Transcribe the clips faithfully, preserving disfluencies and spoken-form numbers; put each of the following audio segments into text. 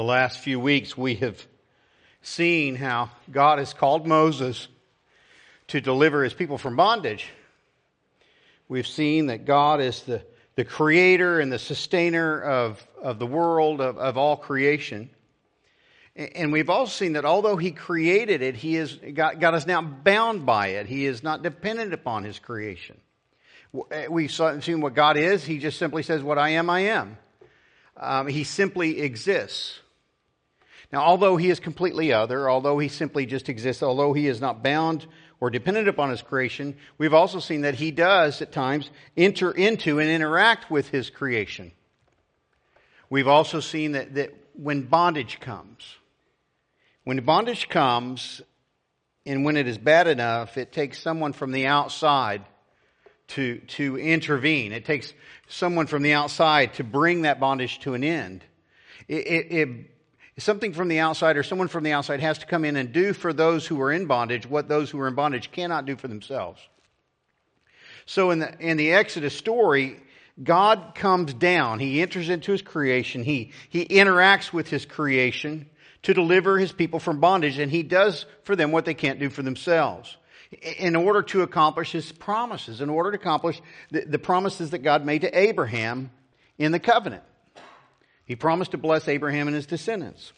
The last few weeks we have seen how God has called Moses to deliver his people from bondage. We've seen that God is the, the creator and the sustainer of, of the world, of, of all creation. And we've also seen that although he created it, he is, God, God is now bound by it. He is not dependent upon his creation. We've seen what God is. He just simply says, what I am, I am. Um, he simply exists. Now, although he is completely other, although he simply just exists, although he is not bound or dependent upon his creation, we've also seen that he does at times enter into and interact with his creation. We've also seen that, that when bondage comes, when bondage comes and when it is bad enough, it takes someone from the outside to, to intervene. It takes someone from the outside to bring that bondage to an end. It, it, it Something from the outside or someone from the outside has to come in and do for those who are in bondage what those who are in bondage cannot do for themselves. So in the, in the Exodus story, God comes down. He enters into his creation. He, he interacts with his creation to deliver his people from bondage, and he does for them what they can't do for themselves in order to accomplish his promises, in order to accomplish the, the promises that God made to Abraham in the covenant. He promised to bless Abraham and his descendants.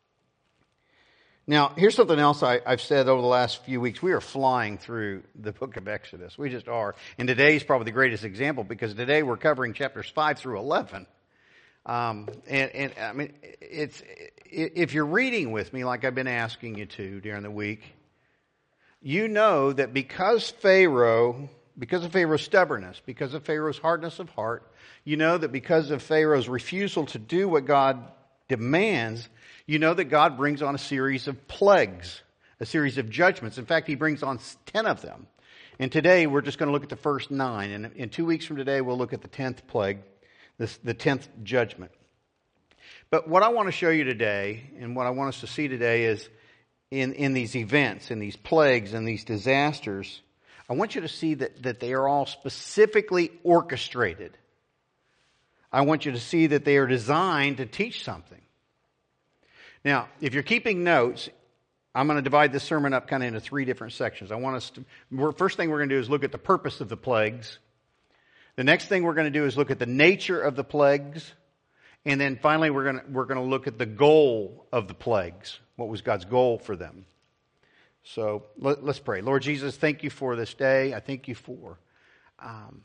Now, here's something else I, I've said over the last few weeks. We are flying through the book of Exodus. We just are. And today is probably the greatest example because today we're covering chapters five through eleven. Um, and, and I mean, it's if you're reading with me like I've been asking you to during the week, you know that because Pharaoh, because of Pharaoh's stubbornness, because of Pharaoh's hardness of heart, you know that because of Pharaoh's refusal to do what God demands, you know that God brings on a series of plagues, a series of judgments. In fact, he brings on ten of them. And today we're just going to look at the first nine. And in two weeks from today, we'll look at the tenth plague, this, the tenth judgment. But what I want to show you today, and what I want us to see today is in, in these events, in these plagues, and these disasters, I want you to see that, that they are all specifically orchestrated. I want you to see that they are designed to teach something. Now, if you're keeping notes, I'm going to divide this sermon up kind of into three different sections. I want us to, first thing we're going to do is look at the purpose of the plagues. The next thing we're going to do is look at the nature of the plagues. And then finally, we're going to, we're going to look at the goal of the plagues. What was God's goal for them? So let, let's pray. Lord Jesus, thank you for this day. I thank you for um,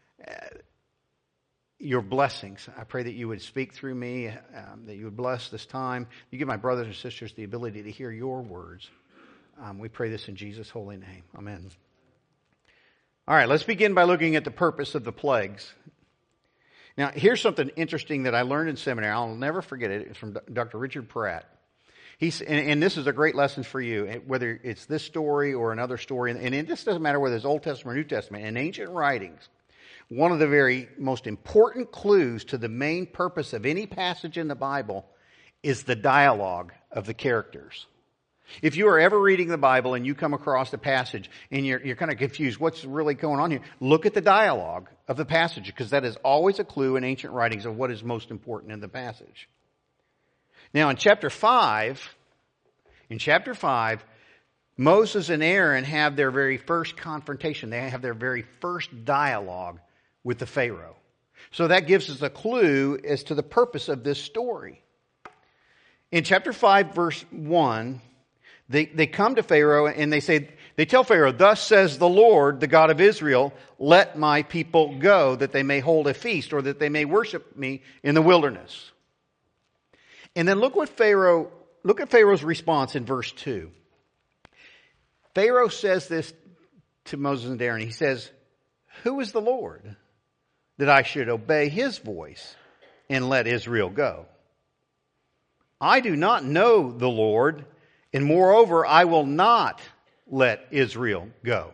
your blessings. I pray that you would speak through me, um, that you would bless this time. You give my brothers and sisters the ability to hear your words. Um, we pray this in Jesus' holy name. Amen. All right, let's begin by looking at the purpose of the plagues. Now, here's something interesting that I learned in seminary. I'll never forget it. It's from Doctor Richard Pratt. He's, and, and this is a great lesson for you, whether it's this story or another story. And, and it just doesn't matter whether it's Old Testament or New Testament. In ancient writings, one of the very most important clues to the main purpose of any passage in the Bible is the dialogue of the characters. If you are ever reading the Bible and you come across a passage and you're, you're kind of confused, what's really going on here? Look at the dialogue of the passage, because that is always a clue in ancient writings of what is most important in the passage. Now in chapter five, in chapter five, Moses and Aaron have their very first confrontation. They have their very first dialogue with the Pharaoh. So that gives us a clue as to the purpose of this story. In chapter five, verse one, they, they come to Pharaoh and they say, they tell Pharaoh, "Thus says the Lord, the God of Israel, let my people go, that they may hold a feast, or that they may worship me in the wilderness." And then look what Pharaoh, look at Pharaoh's response in verse two. Pharaoh says this to Moses and Aaron. He says, "Who is the Lord, that I should obey his voice and let Israel go? I do not know the Lord, and moreover, I will not let Israel go."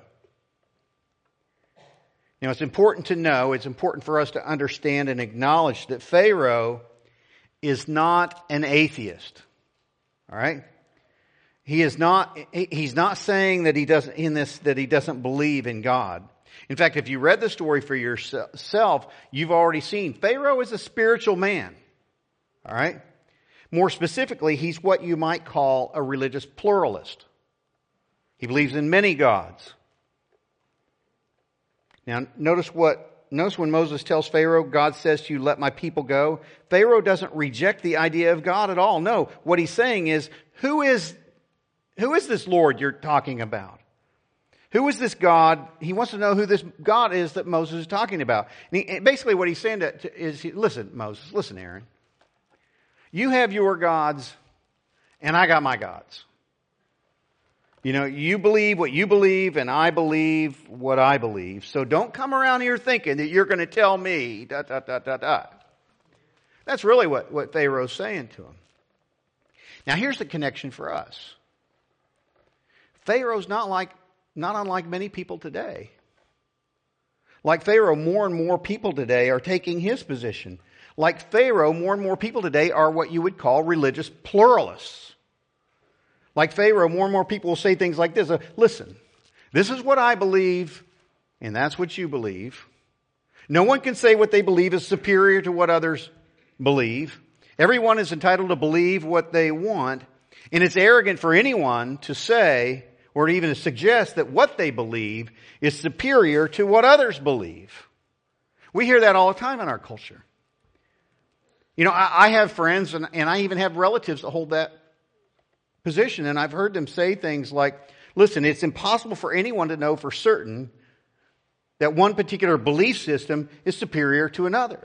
Now, it's important to know, it's important for us to understand and acknowledge that Pharaoh is not an atheist. All right? He is not, he's not saying that he doesn't, in this, that he doesn't believe in God. In fact, if you read the story for yourself, you've already seen Pharaoh is a spiritual man. All right? More specifically, he's what you might call a religious pluralist. He believes in many gods. Now, notice what Notice when Moses tells Pharaoh, God says to you, let my people go. Pharaoh doesn't reject the idea of God at all. No, what he's saying is, who is, who is this Lord you're talking about? Who is this God? He wants to know who this God is that Moses is talking about. And he, basically what he's saying to, is, listen, Moses, listen, Aaron. You have your gods, and I got my gods. You know, you believe what you believe, and I believe what I believe. So don't come around here thinking that you're going to tell me, da, da, da, da, da. That's really what, what Pharaoh's saying to him. Now, here's the connection for us. Pharaoh's not like, not unlike many people today. Like Pharaoh, more and more people today are taking his position. Like Pharaoh, more and more people today are what you would call religious pluralists. Like Pharaoh, more and more people will say things like this. Uh, Listen, this is what I believe, and that's what you believe. No one can say what they believe is superior to what others believe. Everyone is entitled to believe what they want, and it's arrogant for anyone to say or even to suggest that what they believe is superior to what others believe. We hear that all the time in our culture. You know, I, I have friends, and, and I even have relatives that hold that position, and I've heard them say things like, listen, it's impossible for anyone to know for certain that one particular belief system is superior to another.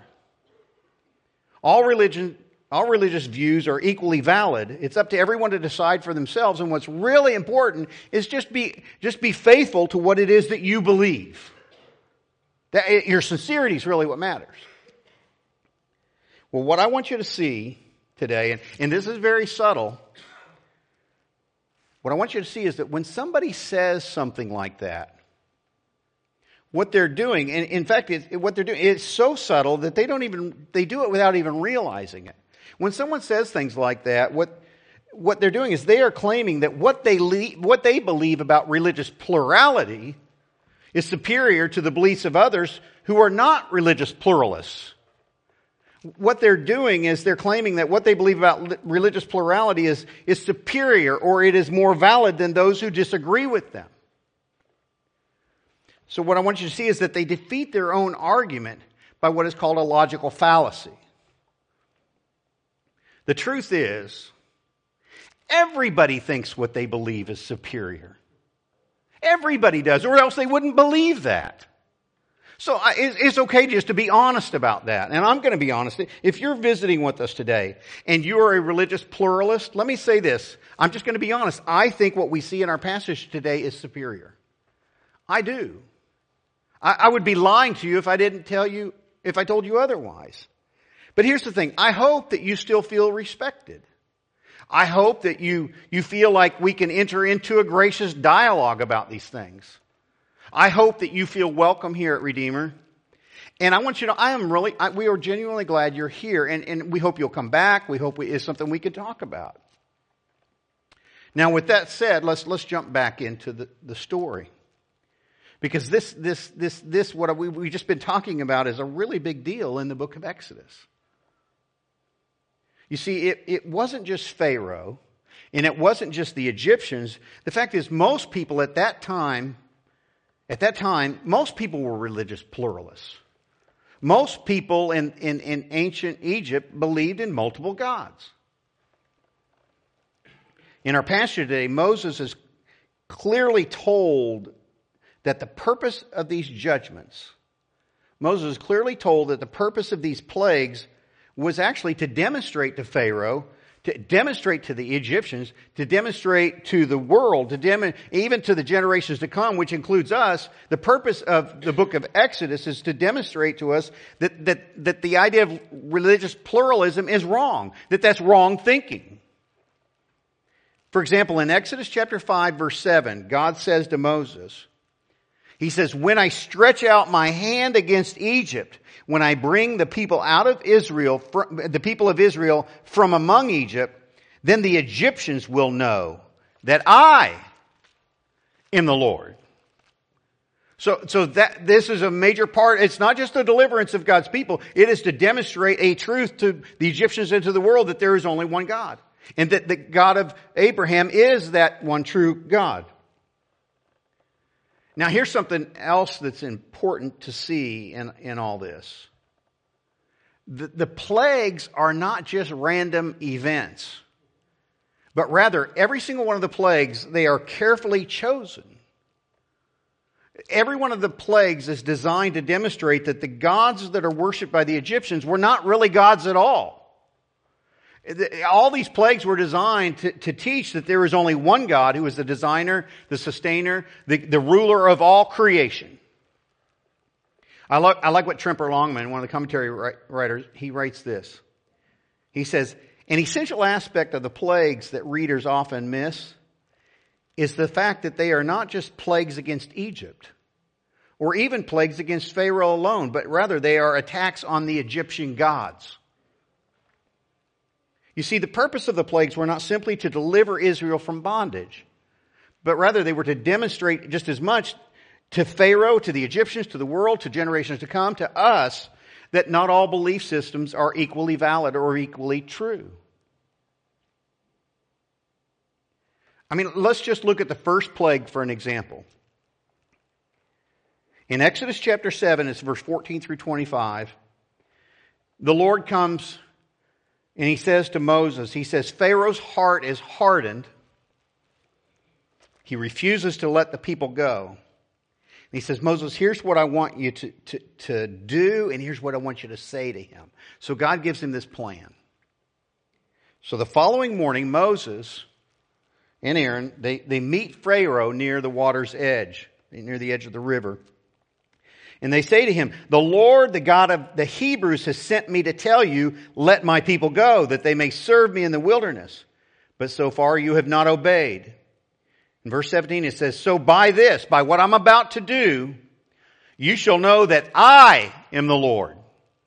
All religion, all religious views are equally valid. It's up to everyone to decide for themselves, and what's really important is just be, just be faithful to what it is that you believe. That, your sincerity is really what matters. Well, what I want you to see today, and, and this is very subtle, what I want you to see is that when somebody says something like that, what they're doing, and in fact, it, what they're doing, it's so subtle that they don't even, they do it without even realizing it. When someone says things like that, what, what they're doing is they are claiming that what they, le- what they believe about religious plurality is superior to the beliefs of others who are not religious pluralists. What they're doing is they're claiming that what they believe about religious plurality is, is superior, or it is more valid than those who disagree with them. So what I want you to see is that they defeat their own argument by what is called a logical fallacy. The truth is, everybody thinks what they believe is superior. Everybody does, or else they wouldn't believe that. So it's okay just to be honest about that. And I'm going to be honest. If you're visiting with us today and you're a religious pluralist, let me say this. I'm just going to be honest. I think what we see in our passage today is superior. I do. I, I would be lying to you if I didn't tell you, if I told you otherwise. But here's the thing. I hope that you still feel respected. I hope that you, you feel like we can enter into a gracious dialogue about these things. I hope that you feel welcome here at Redeemer. And I want you to know, I am really, I, we are genuinely glad you're here. And, and we hope you'll come back. We hope we, it's something we can talk about. Now, with that said, let's, let's jump back into the, the story. Because this, this, this, this, what we, we've just been talking about is a really big deal in the book of Exodus. You see, it, it wasn't just Pharaoh, and it wasn't just the Egyptians. The fact is, most people at that time, At that time, most people were religious pluralists. Most people in, in, in ancient Egypt believed in multiple gods. In our passage today, Moses is clearly told that the purpose of these judgments, Moses is clearly told that the purpose of these plagues was actually to demonstrate to Pharaoh, to demonstrate to the Egyptians, to demonstrate to the world, to dem- even to the generations to come, which includes us. The purpose of the book of Exodus is to demonstrate to us that, that, that the idea of religious pluralism is wrong, that that's wrong thinking. For example, in Exodus chapter five, verse seven, God says to Moses, He says, when I stretch out my hand against Egypt, when I bring the people out of Israel, the people of Israel from among Egypt, then the Egyptians will know that I am the Lord. So, so that this is a major part. It's not just the deliverance of God's people. It is to demonstrate a truth to the Egyptians and to the world that there is only one God. And that the God of Abraham is that one true God. Now here's something else that's important to see in, in all this. The, the plagues are not just random events. But rather, every single one of the plagues, they are carefully chosen. Every one of the plagues is designed to demonstrate that the gods that are worshipped by the Egyptians were not really gods at all. All these plagues were designed to, to teach that there is only one God who is the designer, the sustainer, the, the ruler of all creation. I like, I like what Tremper Longman, one of the commentary writers, he writes this. He says, an essential aspect of the plagues that readers often miss is the fact that they are not just plagues against Egypt or even plagues against Pharaoh alone, but rather they are attacks on the Egyptian gods. You see, the purpose of the plagues were not simply to deliver Israel from bondage, but rather they were to demonstrate just as much to Pharaoh, to the Egyptians, to the world, to generations to come, to us, that not all belief systems are equally valid or equally true. I mean, let's just look at the first plague for an example. In Exodus chapter seven, it's verse fourteen through twenty-five. The Lord comes and he says to Moses, he says, Pharaoh's heart is hardened. He refuses to let the people go. And he says, Moses, here's what I want you to, to, to do, and here's what I want you to say to him. So God gives him this plan. So the following morning, Moses and Aaron, they, they meet Pharaoh near the water's edge, near the edge of the river. And they say to him, the Lord, the God of the Hebrews, has sent me to tell you, let my people go, that they may serve me in the wilderness. But so far you have not obeyed. In verse seventeen it says, so by this, by what I'm about to do, you shall know that I am the Lord.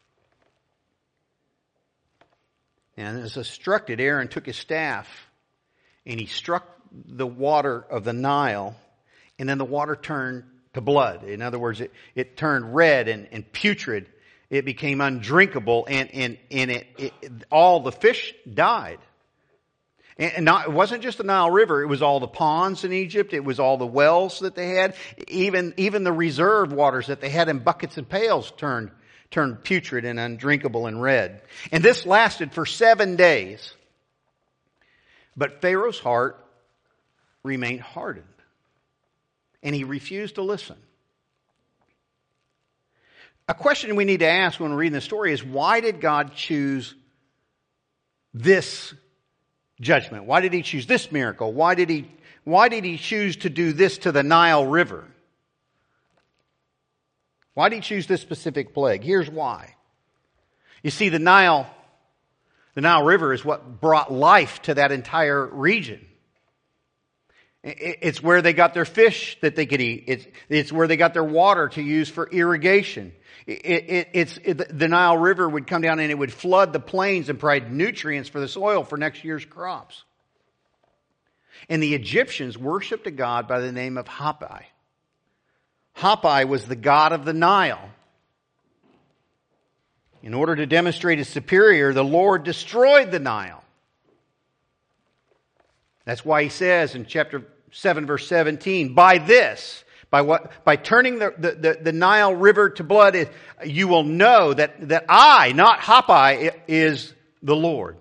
And as instructed, Aaron took his staff and he struck the water of the Nile, and then the water turned to blood. In other words, it, it turned red and, and putrid. It became undrinkable, and, and, and it, it, all the fish died. And, and not, it wasn't just the Nile River, it was all the ponds in Egypt, it was all the wells that they had, even, even the reserve waters that they had in buckets and pails turned, turned putrid and undrinkable and red. And this lasted for seven days. But Pharaoh's heart remained hardened. And he refused to listen. A question we need to ask when we're reading the story is, why did God choose this judgment? Why did he choose this miracle? Why did he, why did he choose to do this to the Nile River? Why did he choose this specific plague? Here's why. You see, the Nile, the Nile River is what brought life to that entire region. It's where they got their fish that they could eat. It's, it's where they got their water to use for irrigation. It, it, it's, it, the Nile River would come down and it would flood the plains and provide nutrients for the soil for next year's crops. And the Egyptians worshipped a god by the name of Hapi. Hapi was the god of the Nile. In order to demonstrate his superior, the Lord destroyed the Nile. That's why he says in chapter seven, verse seventeen, by this, by what, by turning the, the, the, the Nile River to blood, you will know that, that I, not Hapi, is the Lord.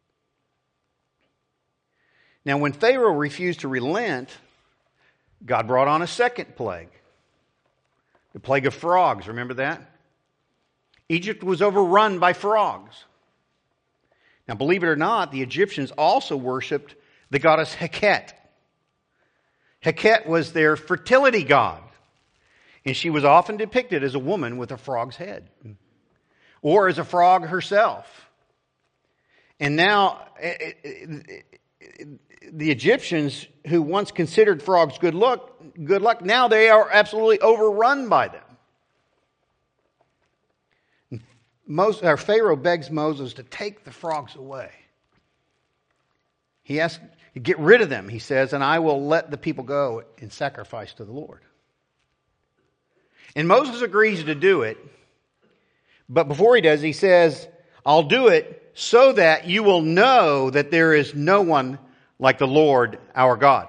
Now, when Pharaoh refused to relent, God brought on a second plague. The plague of frogs, remember that? Egypt was overrun by frogs. Now, believe it or not, the Egyptians also worshipped the goddess Heket. Heket was their fertility god. And she was often depicted as a woman with a frog's head. Or as a frog herself. And now, the Egyptians who once considered frogs good luck, good luck, now they are absolutely overrun by them. Moses, or Pharaoh begs Moses to take the frogs away. He asks, get rid of them, he says, and I will let the people go and sacrifice to the Lord. And Moses agrees to do it. But before he does, he says, I'll do it so that you will know that there is no one like the Lord our God.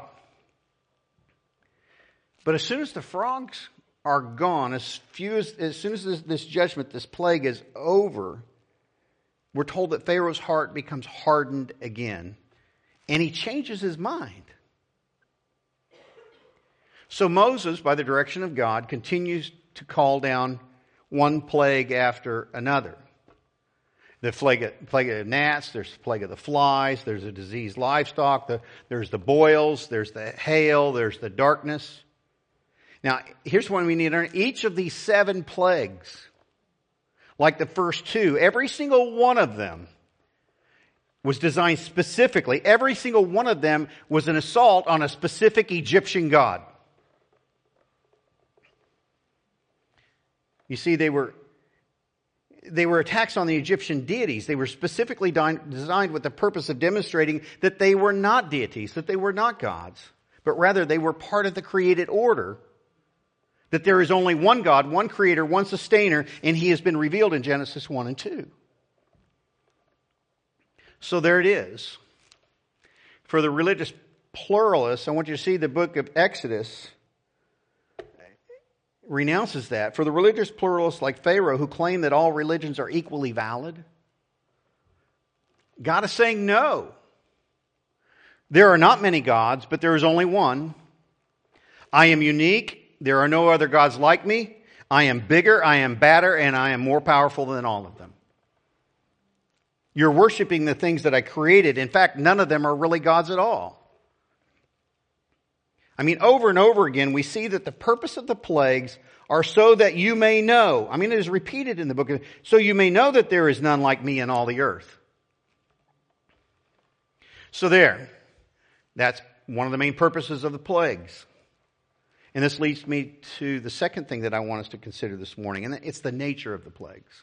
But as soon as the frogs are gone, as, few as, as soon as this, this judgment, this plague is over, we're told that Pharaoh's heart becomes hardened again. And he changes his mind. So Moses, by the direction of God, continues to call down one plague after another. The plague of, plague of gnats, there's the plague of the flies, there's the diseased livestock, the, there's the boils, there's the hail, there's the darkness. Now, here's one we need to learn. Each of these seven plagues, like the first two, every single one of them was designed specifically. Every single one of them was an assault on a specific Egyptian god. You see, they were they were attacks on the Egyptian deities. They were specifically designed with the purpose of demonstrating that they were not deities, that they were not gods, but rather they were part of the created order, that there is only one God, one creator, one sustainer, and he has been revealed in Genesis one and two. So there it is. For the religious pluralists, I want you to see the book of Exodus renounces that. For the religious pluralists like Pharaoh, who claim that all religions are equally valid, God is saying no. There are not many gods, but there is only one. I am unique. There are no other gods like me. I am bigger, I am badder, and I am more powerful than all of them. You're worshiping the things that I created. In fact, none of them are really gods at all. I mean, over and over again, we see that the purpose of the plagues are so that you may know. I mean, it is repeated in the book. Of, so you may know that there is none like me in all the earth. So there. That's one of the main purposes of the plagues. And this leads me to the second thing that I want us to consider this morning, and it's the nature of the plagues.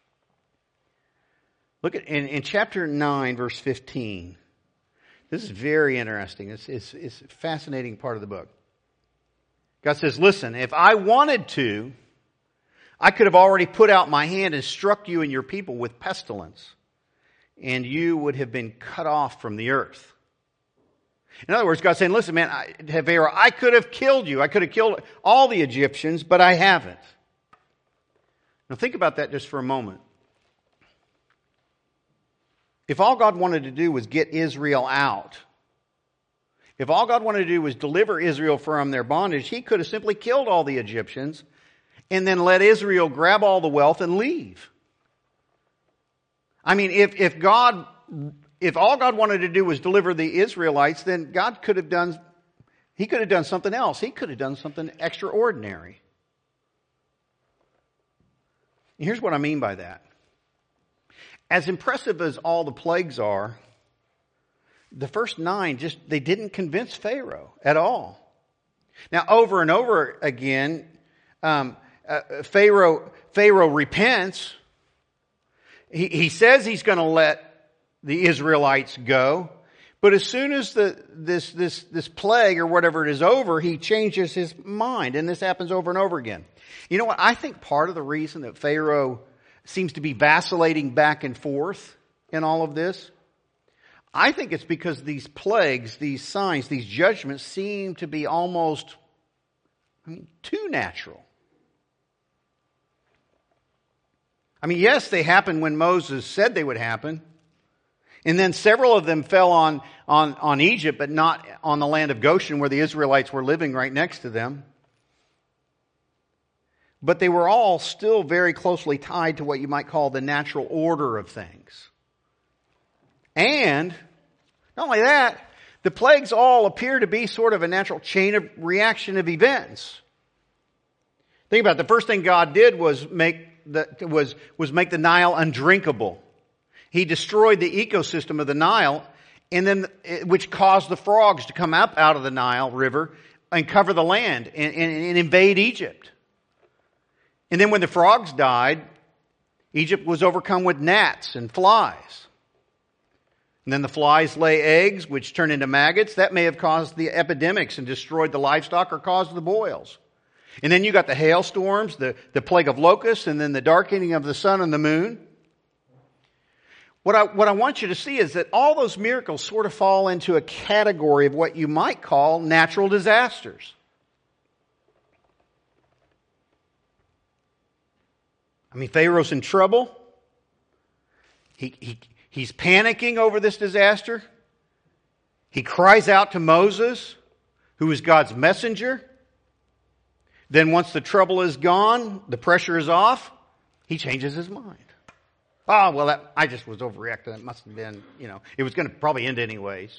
Look at in, in chapter nine, verse fifteen. This is very interesting. It's, it's, it's a fascinating part of the book. God says, listen, if I wanted to, I could have already put out my hand and struck you and your people with pestilence, and you would have been cut off from the earth. In other words, God's saying, listen, man, I, Pharaoh, I could have killed you. I could have killed all the Egyptians, but I haven't. Now think about that just for a moment. If all God wanted to do was get Israel out, if all God wanted to do was deliver Israel from their bondage, he could have simply killed all the Egyptians and then let Israel grab all the wealth and leave. I mean, if, if God, if all God wanted to do was deliver the Israelites, then God could have done, he could have done something else. He could have done something extraordinary. And here's what I mean by that. As impressive as all the plagues are, the first nine just, they didn't convince Pharaoh at all. Now, over and over again, um, uh, Pharaoh, Pharaoh repents. He, he says he's going to let the Israelites go. But as soon as the, this, this, this plague or whatever it is over, he changes his mind. And this happens over and over again. You know what? I think part of the reason that Pharaoh seems to be vacillating back and forth in all of this, I think it's because these plagues, these signs, these judgments seem to be almost, I mean, too natural. I mean, yes, they happened when Moses said they would happen. And then several of them fell on, on, on Egypt, but not on the land of Goshen where the Israelites were living right next to them. But they were all still very closely tied to what you might call the natural order of things. And not only that, the plagues all appear to be sort of a natural chain of reaction of events. Think about it. The first thing God did was make the, was, was make the Nile undrinkable. He destroyed the ecosystem of the Nile, and then which caused the frogs to come up out of the Nile River and cover the land and, and, and invade Egypt. And then when the frogs died, Egypt was overcome with gnats and flies. And then the flies lay eggs, which turn into maggots. That may have caused the epidemics and destroyed the livestock or caused the boils. And then you got the hailstorms, the, the plague of locusts, and then the darkening of the sun and the moon. What I, what I want you to see is that all those miracles sort of fall into a category of what you might call natural disasters. I mean, Pharaoh's in trouble. He, he, he's panicking over this disaster. He cries out to Moses, who is God's messenger. Then once the trouble is gone, the pressure is off, he changes his mind. Oh, well, that, I just was overreacting. It must have been, you know, it was going to probably end anyways.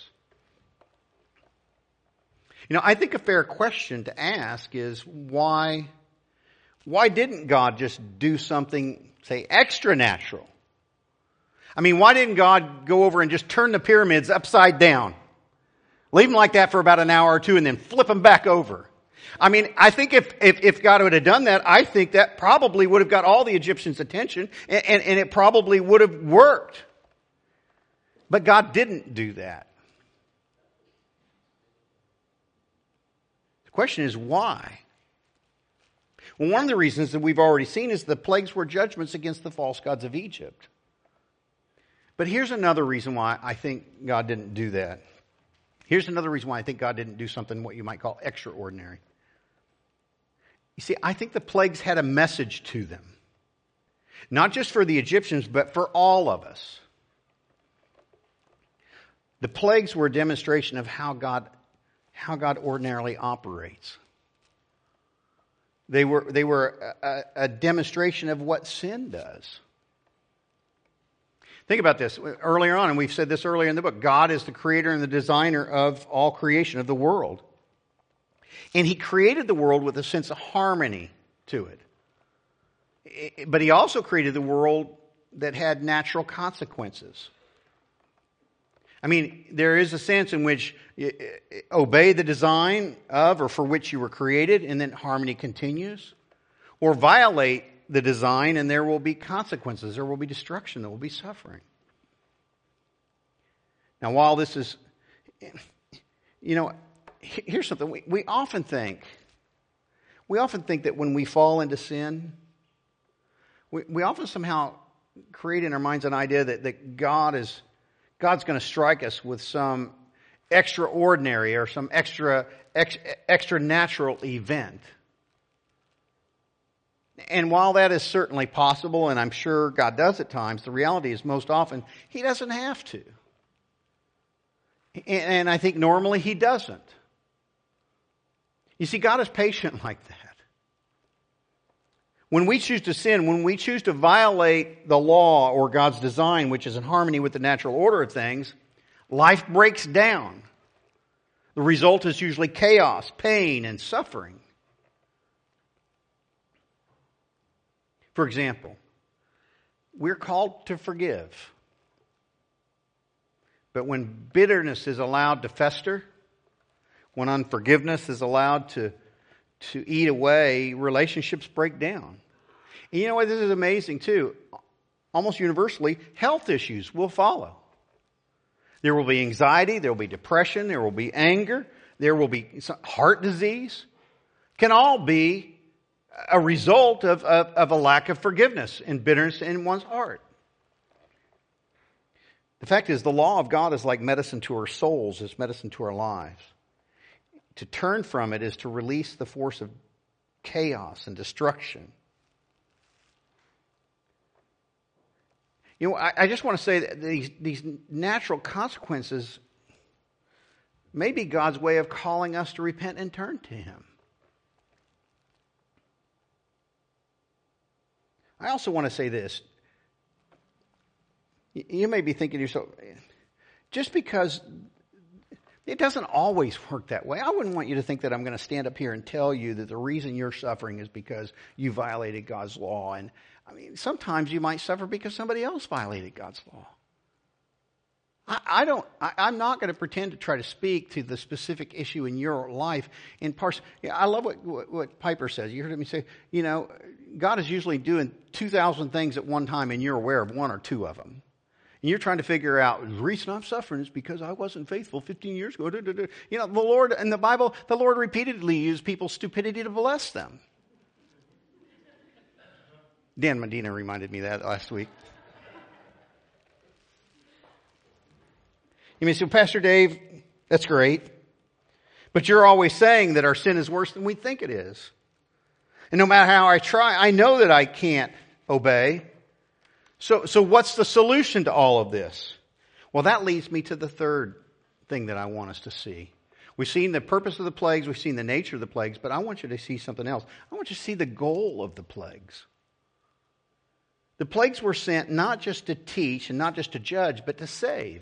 You know, I think a fair question to ask is why, why didn't God just do something, say, extra natural? I mean, why didn't God go over and just turn the pyramids upside down? Leave them like that for about an hour or two and then flip them back over. I mean, I think if, if, if God would have done that, I think that probably would have got all the Egyptians' attention and, and, and it probably would have worked. But God didn't do that. The question is why? Well, one of the reasons that we've already seen is the plagues were judgments against the false gods of Egypt. But here's another reason why I think God didn't do that. Here's another reason why I think God didn't do something what you might call extraordinary. You see, I think the plagues had a message to them. Not just for the Egyptians, but for all of us. The plagues were a demonstration of how God, how God ordinarily operates. They were, they were a, a demonstration of what sin does. Think about this. Earlier on, and we've said this earlier in the book, God is the creator and the designer of all creation, of the world. And He created the world with a sense of harmony to it. But He also created the world that had natural consequences. I mean, there is a sense in which you obey the design of or for which you were created, and then harmony continues. Or violate the design, and there will be consequences. There will be destruction. There will be suffering. Now, while this is, you know, here's something. We, we often think, we often think that when we fall into sin, we, we often somehow create in our minds an idea that, that God is, God's going to strike us with some extraordinary or some extra, ex, extra natural event. And while that is certainly possible, and I'm sure God does at times, the reality is most often He doesn't have to. And I think normally He doesn't. You see, God is patient like that. When we choose to sin, when we choose to violate the law or God's design, which is in harmony with the natural order of things, life breaks down. The result is usually chaos, pain, and suffering. For example, we're called to forgive. But when bitterness is allowed to fester, when unforgiveness is allowed to, to eat away, relationships break down. And you know what? This is amazing too. Almost universally, health issues will follow. There will be anxiety, there will be depression, there will be anger, there will be heart disease. Can all be a result of, of, of a lack of forgiveness and bitterness in one's heart. The fact is, the law of God is like medicine to our souls, it's medicine to our lives. To turn from it is to release the force of chaos and destruction. You know, I, I just want to say that these, these natural consequences may be God's way of calling us to repent and turn to Him. I also want to say this. You may be thinking to yourself, just because it doesn't always work that way. I wouldn't want you to think that I'm going to stand up here and tell you that the reason you're suffering is because you violated God's law. And I mean, sometimes you might suffer because somebody else violated God's law. I, I don't, I, I'm not going to pretend to try to speak to the specific issue in your life in parts. Yeah, I love what, what, what Piper says. You heard me say, you know, God is usually doing two thousand things at one time and you're aware of one or two of them. And you're trying to figure out, the reason I'm suffering is because I wasn't faithful fifteen years ago. You know, the Lord, in the Bible, the Lord repeatedly used people's stupidity to bless them. Dan Medina reminded me of that last week. You may say, Pastor Dave, that's great. But you're always saying that our sin is worse than we think it is. And no matter how I try, I know that I can't obey. So, so what's the solution to all of this? Well, that leads me to the third thing that I want us to see. We've seen the purpose of the plagues. We've seen the nature of the plagues. But I want you to see something else. I want you to see the goal of the plagues. The plagues were sent not just to teach and not just to judge, but to save.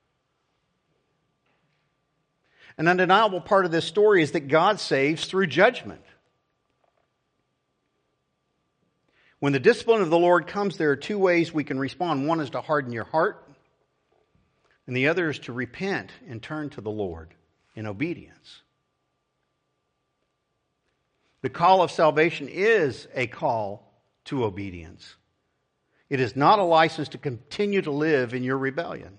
An undeniable part of this story is that God saves through judgment. When the discipline of the Lord comes, there are two ways we can respond. One is to harden your heart, and the other is to repent and turn to the Lord in obedience. The call of salvation is a call to obedience. It is not a license to continue to live in your rebellion.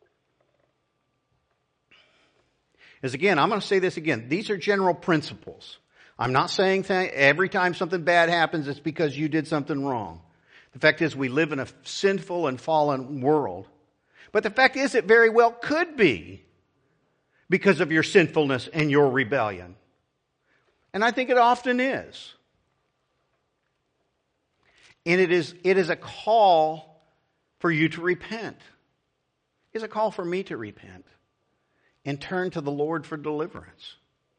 As again, I'm going to say this again. These are general principles. I'm not saying th- every time something bad happens, it's because you did something wrong. The fact is, we live in a sinful and fallen world. But the fact is, it very well could be because of your sinfulness and your rebellion. And I think it often is. And it is, it is a call for you to repent. It's a call for me to repent and turn to the Lord for deliverance.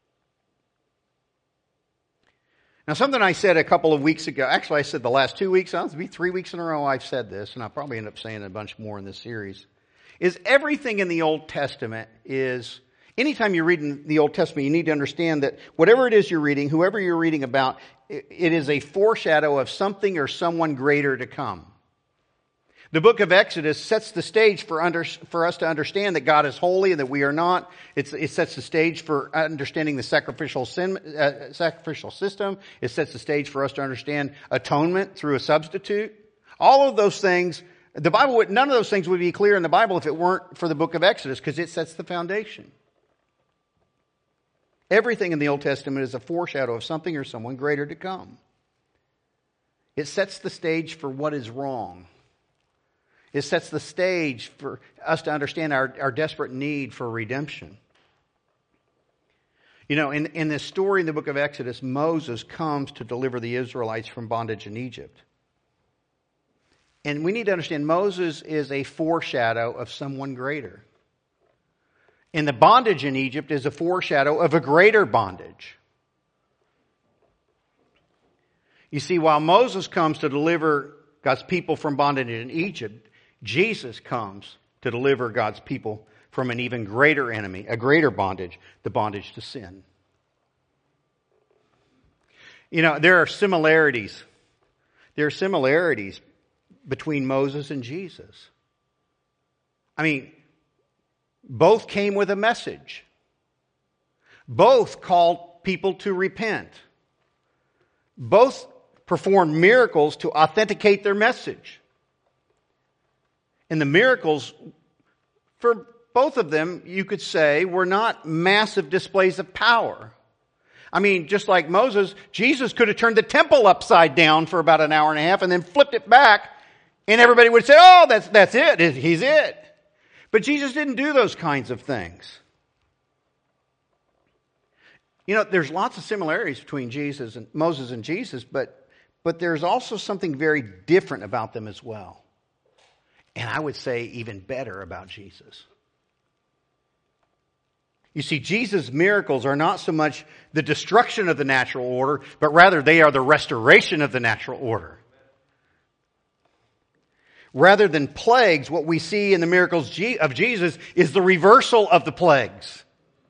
Now, something I said a couple of weeks ago, actually I said the last two weeks, it'll be three weeks in a row I've said this, and I'll probably end up saying a bunch more in this series, is everything in the Old Testament is, anytime you're reading the Old Testament, you need to understand that whatever it is you're reading, whoever you're reading about, it is a foreshadow of something or someone greater to come. The book of Exodus sets the stage for under, for us to understand that God is holy and that we are not. It's, it sets the stage for understanding the sacrificial sin, uh, sacrificial system. It sets the stage for us to understand atonement through a substitute. All of those things, the Bible would, none of those things would be clear in the Bible if it weren't for the book of Exodus, because it sets the foundation. Everything in the Old Testament is a foreshadow of something or someone greater to come. It sets the stage for what is wrong. It sets the stage for us to understand our, our desperate need for redemption. You know, in, in this story in the book of Exodus, Moses comes to deliver the Israelites from bondage in Egypt. And we need to understand Moses is a foreshadow of someone greater. And the bondage in Egypt is a foreshadow of a greater bondage. You see, while Moses comes to deliver God's people from bondage in Egypt, Jesus comes to deliver God's people from an even greater enemy, a greater bondage, the bondage to sin. You know, there are similarities. There are similarities between Moses and Jesus. I mean, both came with a message. Both called people to repent. Both performed miracles to authenticate their message. And the miracles, for both of them, you could say, were not massive displays of power. I mean, just like Moses, Jesus could have turned the temple upside down for about an hour and a half and then flipped it back, and everybody would say, oh, that's, that's it. He's it. But Jesus didn't do those kinds of things. You know, there's lots of similarities between Jesus and Moses and Jesus, but, but there's also something very different about them as well. And I would say even better about Jesus. You see, Jesus' miracles are not so much the destruction of the natural order, but rather they are the restoration of the natural order. Rather than plagues, what we see in the miracles of Jesus is the reversal of the plagues.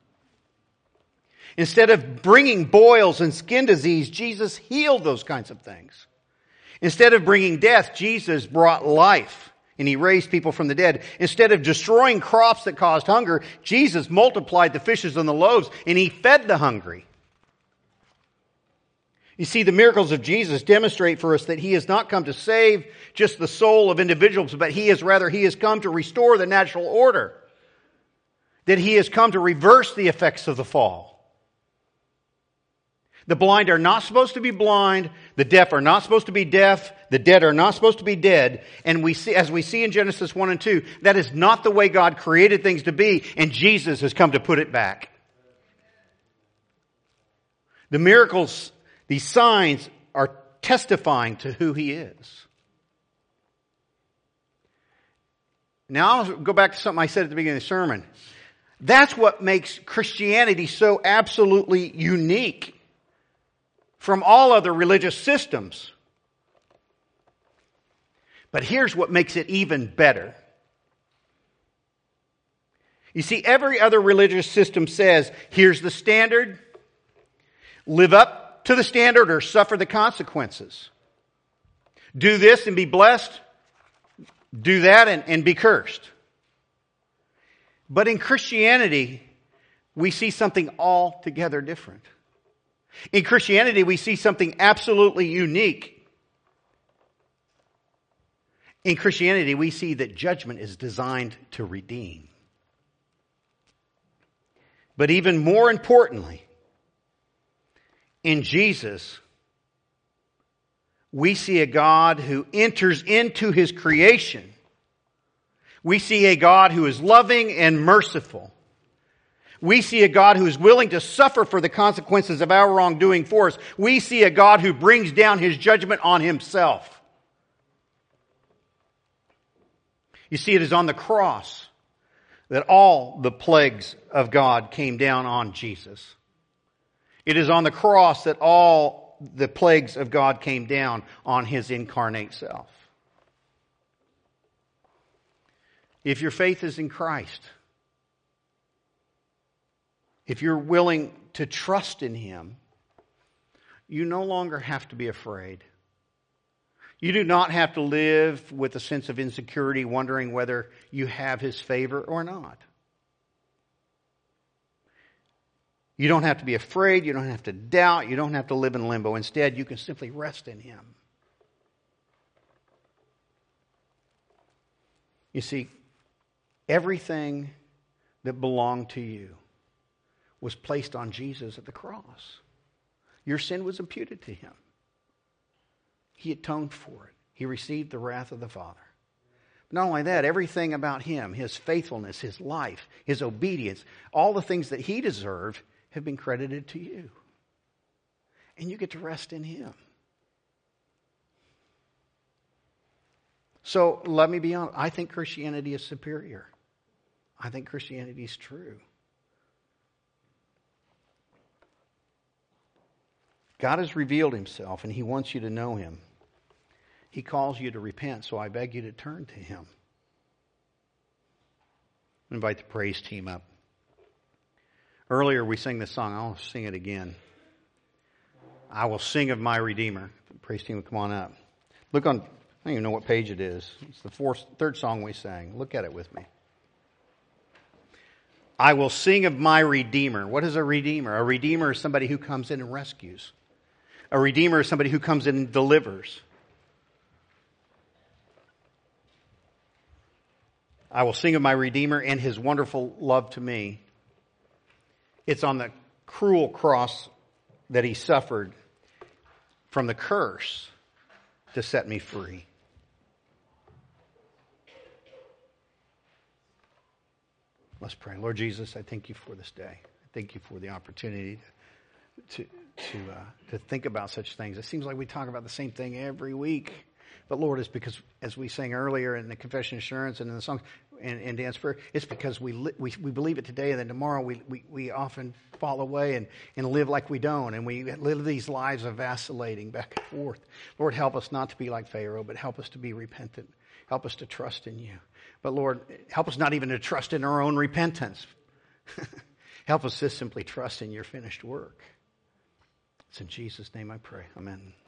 Instead of bringing boils and skin disease, Jesus healed those kinds of things. Instead of bringing death, Jesus brought life. And he raised people from the dead. Instead of destroying crops that caused hunger, Jesus multiplied the fishes and the loaves, and he fed the hungry. You see, the miracles of Jesus demonstrate for us that He has not come to save just the soul of individuals, but He is rather, He has come to restore the natural order. That He has come to reverse the effects of the fall. The blind are not supposed to be blind. The deaf are not supposed to be deaf. The dead are not supposed to be dead. And we see, as we see in Genesis one and two, that is not the way God created things to be, and Jesus has come to put it back. The miracles, these signs, are testifying to who He is. Now I'll go back to something I said at the beginning of the sermon. That's what makes Christianity so absolutely unique from all other religious systems. But here's what makes it even better. You see, every other religious system says, here's the standard, live up to the standard or suffer the consequences. Do this and be blessed, do that and, and be cursed. But in Christianity, we see something altogether different. In Christianity, we see something absolutely unique. In Christianity, we see that judgment is designed to redeem. But even more importantly, in Jesus, we see a God who enters into His creation. We see a God who is loving and merciful. We see a God who is willing to suffer for the consequences of our wrongdoing for us. We see a God who brings down His judgment on Himself. You see, it is on the cross that all the plagues of God came down on Jesus. It is on the cross that all the plagues of God came down on His incarnate self. If your faith is in Christ, if you're willing to trust in Him, you no longer have to be afraid. You do not have to live with a sense of insecurity, wondering whether you have His favor or not. You don't have to be afraid. You don't have to doubt. You don't have to live in limbo. Instead, you can simply rest in Him. You see, everything that belonged to you was placed on Jesus at the cross. Your sin was imputed to Him. He atoned for it. He received the wrath of the Father. But not only that, everything about Him, His faithfulness, His life, His obedience, all the things that He deserved have been credited to you. And you get to rest in Him. So let me be honest. I think Christianity is superior. I think Christianity is true. God has revealed Himself and He wants you to know Him. He calls you to repent, so I beg you to turn to Him. I invite the praise team up. Earlier we sang this song. I'll sing it again. I will sing of my Redeemer. The praise team will come on up. Look on, I don't even know what page it is. It's the fourth, third song we sang. Look at it with me. I will sing of my Redeemer. What is a Redeemer? A Redeemer is somebody who comes in and rescues. A Redeemer is somebody who comes in and delivers. I will sing of my Redeemer and His wonderful love to me. It's on the cruel cross that He suffered from the curse to set me free. Let's pray. Lord Jesus, I thank You for this day. I thank You for the opportunity to, to, to, uh, to think about such things. It seems like we talk about the same thing every week. But Lord, it's because, as we sang earlier in the Confession Assurance and in the songs and, and dance prayer, it's because we, li- we we believe it today, and then tomorrow we, we, we often fall away and, and live like we don't. And we live these lives of vacillating back and forth. Lord, help us not to be like Pharaoh, but help us to be repentant. Help us to trust in You. But Lord, help us not even to trust in our own repentance. Help us to simply trust in Your finished work. It's in Jesus' name I pray. Amen.